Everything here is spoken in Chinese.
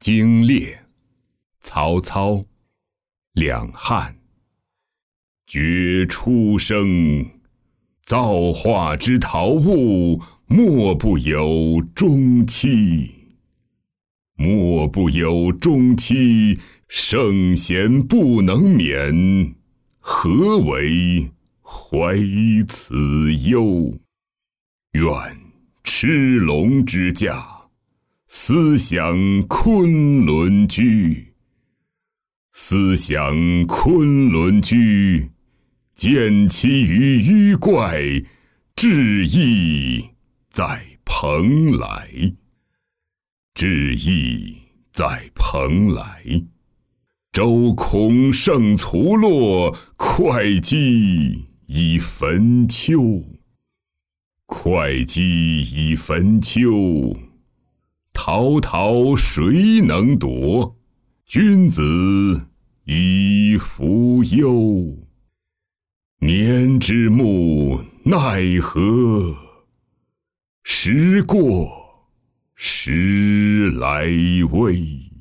经列，曹操。两汉。绝出生，造化之陶物，莫不有终期。莫不有终期，圣贤不能免，何为怀此忧？愿螭龙之驾，思想昆仑居。思想昆仑居，见其于淤怪，志意在蓬莱。志意在蓬莱。周孔胜卒落，会稽以坟丘。会稽以坟丘，陶陶谁能夺？君子以弗忧。年之暮奈何？时过时来微。